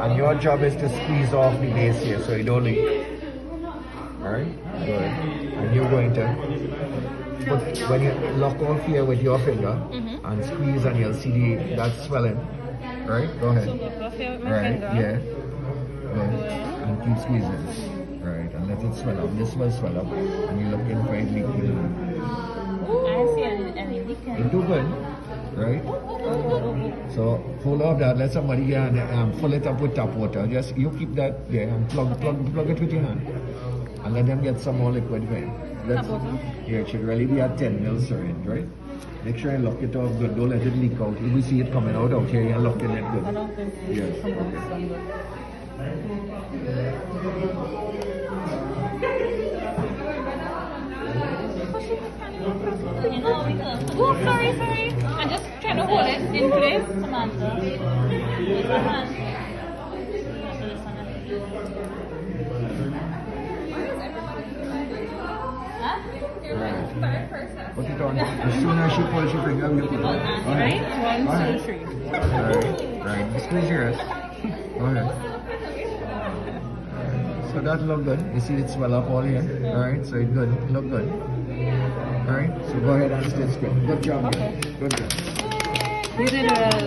And your job is to squeeze off the base here so you don't leak. Alright? Good. And you're going to put, when you lock off here with your finger and squeeze, and you'll see that swelling. Right? Go ahead. So lock off here with my Right, finger. yeah. Good. And keep squeezing. Right, and let it swell up. This will swell up. And you're looking for it leaking. I don't see any leaking. It's too good. Right? So hold off that, let somebody get and fill it up with tap water. Just you keep that there and plug it with your hand. And let them get some more liquid for you. Yeah, it should really be a 10 ml syringe, right? Make sure you lock it off good. Don't let it leak out. If you see it coming out here, you're locking it good. Yes, okay. Oh, sorry. I'm just trying to hold it in place, Samantha. Use my hand. Huh? Right. Put it on. As soon as she pulls your finger, you put it on. Right? 1, 2, 3. Right. Squeeze your wrist. Go ahead. So that look good. You see it swell up all here. Alright, so it good. Look good. Alright, so go ahead and stay straight. Good job. Okay. Good job. You did